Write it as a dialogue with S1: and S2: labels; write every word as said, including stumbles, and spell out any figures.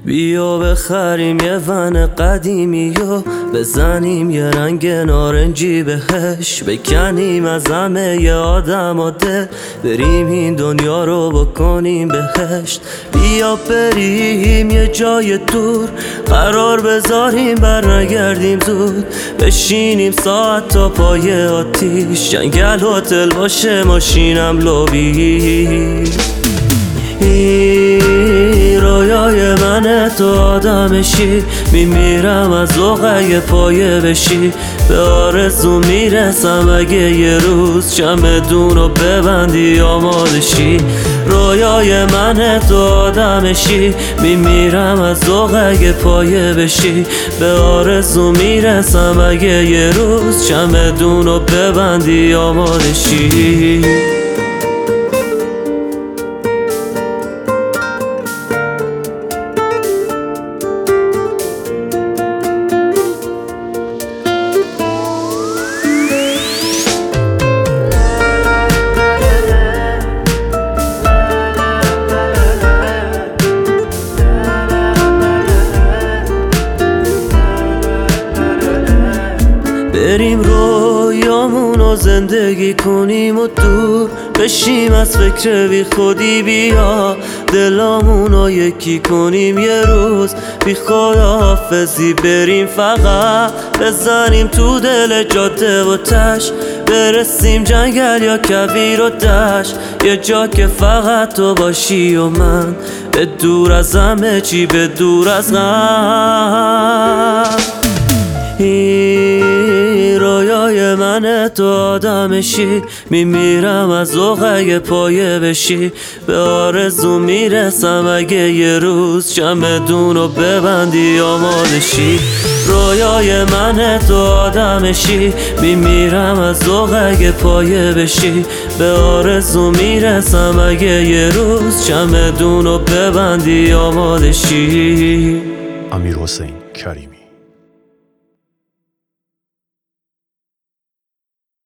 S1: بیا بخریم یه ون قدیمی و بزنیم یه رنگ نارنجی بهش، بکنیم از همه ی آدم و دل، بریم این دنیا رو بکنیم بهشت. بیا بریم یه جای دور، قرار بذاریم برنگردیم زود، بشینیم ساعت تا پای آتیش، جنگل هتل باشه ماشینم لابی. رویای منه تو آدمشی، میمیرم از ذوق اگه پایه بشی، به آرزو میرسم اگه یه روز چمدونو ببندی آمادشی. رویای منه تو آدمشی، میمیرم از ذوق اگه پایه بشی، به آرزو میرسم اگه یه روز چمدونو ببندی آمادشی. بریم رویامونو زندگی کنیم و دور بشیم از فکر بی خودی، بیا دلامونو یکی کنیم یه روز بی خداحافظی، بریم فقط بزنیم تو دل جاده و تش، برسیم جنگل یا کویر و دشت، یه جا که فقط تو باشی و من، به دور از همه چی، به دور از غم. رویای منه تو آدمشی، میمیرم از ذوق اگه پایه بشی، به آرزو میرسم اگه یه روز چمدونو ببندی آمادشی. رویای منه تو آدمشی، میمیرم از ذوق اگه پایه بشی، به آرزو میرسم اگه یه روز چمدونو ببندی آمادشی.
S2: امیرحسین کریمی.